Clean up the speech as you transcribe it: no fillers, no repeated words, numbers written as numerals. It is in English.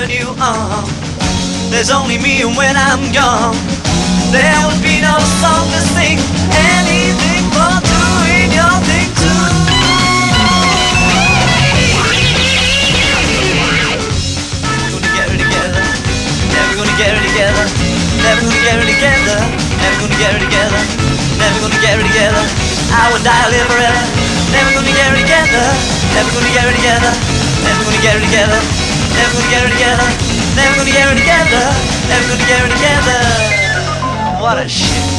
turn you on. There's only me when I'm gone. There would be no song to sing, anything but doing your thing too. Gonna get it together, never gonna get it together, never gonna get it together, never gonna get it together, never gonna get it together. I would die, live forever, never gonna get it together, never gonna get it together, never gonna get it together, never gonna get it together, never gonna get it together, never gonna get it together. What a shit.